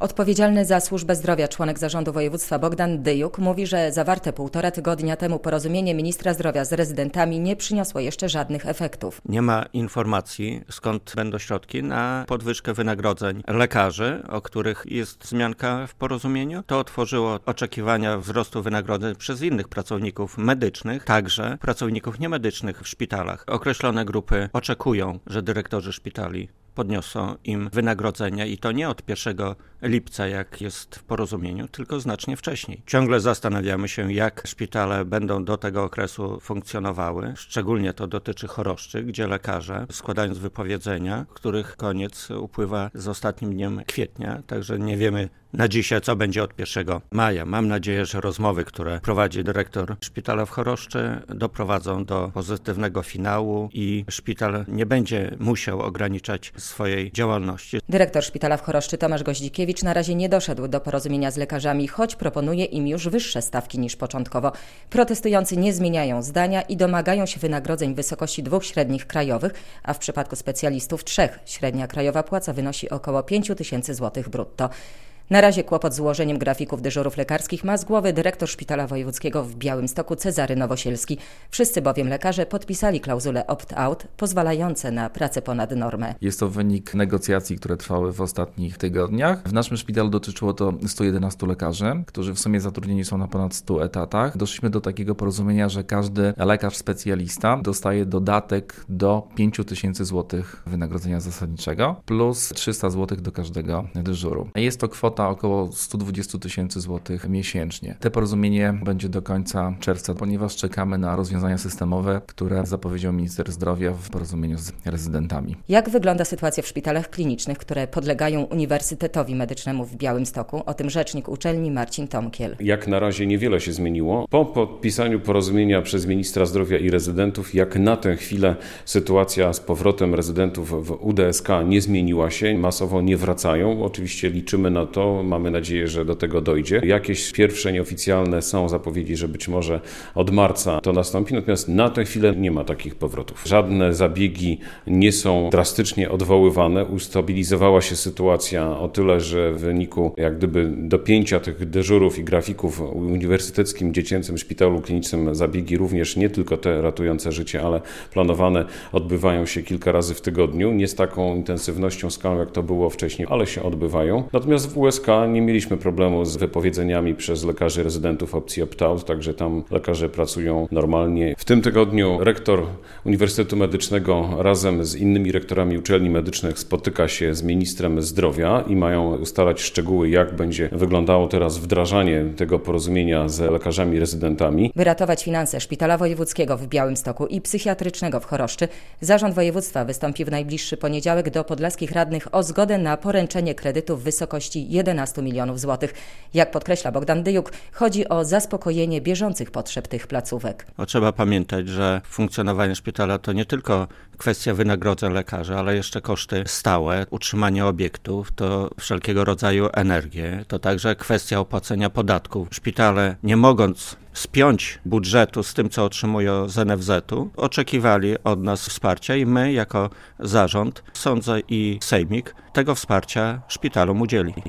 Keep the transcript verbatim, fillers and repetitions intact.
Odpowiedzialny za służbę zdrowia członek zarządu województwa Bogdan Dyjuk mówi, że zawarte półtora tygodnia temu porozumienie ministra zdrowia z rezydentami nie przyniosło jeszcze żadnych efektów. Nie ma informacji, skąd będą środki na podwyżkę wynagrodzeń lekarzy, o których jest wzmianka w porozumieniu. To otworzyło oczekiwania wzrostu wynagrodzeń przez innych pracowników medycznych, także pracowników niemedycznych w szpitalach. Określone grupy oczekują, że dyrektorzy szpitali podniosą im wynagrodzenia i to nie od pierwszego lipca, jak jest w porozumieniu, tylko znacznie wcześniej. Ciągle zastanawiamy się, jak szpitale będą do tego okresu funkcjonowały. Szczególnie to dotyczy choroszczy, gdzie lekarze, składając wypowiedzenia, których koniec upływa z ostatnim dniem kwietnia, także nie wiemy na dzisiaj, co będzie od pierwszego maja. Mam nadzieję, że rozmowy, które prowadzi dyrektor szpitala w Choroszczy, doprowadzą do pozytywnego finału i szpital nie będzie musiał ograniczać swojej działalności. Dyrektor szpitala w Choroszczy Tomasz Goździkiewicz na razie nie doszedł do porozumienia z lekarzami, choć proponuje im już wyższe stawki niż początkowo. Protestujący nie zmieniają zdania i domagają się wynagrodzeń w wysokości dwóch średnich krajowych, a w przypadku specjalistów trzech. Średnia krajowa płaca wynosi około pięć tysięcy złotych brutto. Na razie kłopot z ułożeniem grafików dyżurów lekarskich ma z głowy dyrektor Szpitala Wojewódzkiego w Białymstoku Cezary Nowosielski. Wszyscy bowiem lekarze podpisali klauzule opt-out pozwalające na pracę ponad normę. Jest to wynik negocjacji, które trwały w ostatnich tygodniach. W naszym szpitalu dotyczyło to stu jedenastu lekarzy, którzy w sumie zatrudnieni są na ponad stu etatach. Doszliśmy do takiego porozumienia, że każdy lekarz specjalista dostaje dodatek do pięciu tysięcy złotych wynagrodzenia zasadniczego plus trzysta złotych do każdego dyżuru. Jest to kwota około stu dwudziestu tysięcy złotych miesięcznie. Te porozumienie będzie do końca czerwca, ponieważ czekamy na rozwiązania systemowe, które zapowiedział minister zdrowia w porozumieniu z rezydentami. Jak wygląda sytuacja w szpitalach klinicznych, które podlegają Uniwersytetowi Medycznemu w Białymstoku? O tym rzecznik uczelni Marcin Tomkiel. Jak na razie niewiele się zmieniło. Po podpisaniu porozumienia przez ministra zdrowia i rezydentów, jak na tę chwilę sytuacja z powrotem rezydentów w U D S K nie zmieniła się, masowo nie wracają. Oczywiście liczymy na to, mamy nadzieję, że do tego dojdzie. Jakieś pierwsze nieoficjalne są zapowiedzi, że być może od marca to nastąpi, natomiast na tę chwilę nie ma takich powrotów. Żadne zabiegi nie są drastycznie odwoływane. Ustabilizowała się sytuacja o tyle, że w wyniku jak gdyby dopięcia tych dyżurów i grafików w Uniwersyteckim Dziecięcym Szpitalu Klinicznym zabiegi również nie tylko te ratujące życie, ale planowane odbywają się kilka razy w tygodniu. Nie z taką intensywnością, skalą jak to było wcześniej, ale się odbywają. Natomiast w U S K nie mieliśmy problemu z wypowiedzeniami przez lekarzy rezydentów opcji opt-out, także tam lekarze pracują normalnie. W tym tygodniu rektor Uniwersytetu Medycznego razem z innymi rektorami uczelni medycznych spotyka się z ministrem zdrowia i mają ustalać szczegóły, jak będzie wyglądało teraz wdrażanie tego porozumienia z lekarzami rezydentami. By ratować finanse Szpitala Wojewódzkiego w Białymstoku i Psychiatrycznego w Choroszczy, Zarząd Województwa wystąpi w najbliższy poniedziałek do podlaskich radnych o zgodę na poręczenie kredytu w wysokości jedenastu milionów złotych. Jak podkreśla Bogdan Dyjuk, chodzi o zaspokojenie bieżących potrzeb tych placówek. O, trzeba pamiętać, że funkcjonowanie szpitala to nie tylko kwestia wynagrodzeń lekarzy, ale jeszcze koszty stałe, utrzymanie obiektów, to wszelkiego rodzaju energie, to także kwestia opłacenia podatków. Szpitale, nie mogąc spiąć budżetu z tym, co otrzymują z N F Z-u, oczekiwali od nas wsparcia i my jako zarząd, sądzę i sejmik, tego wsparcia szpitalom udzielili.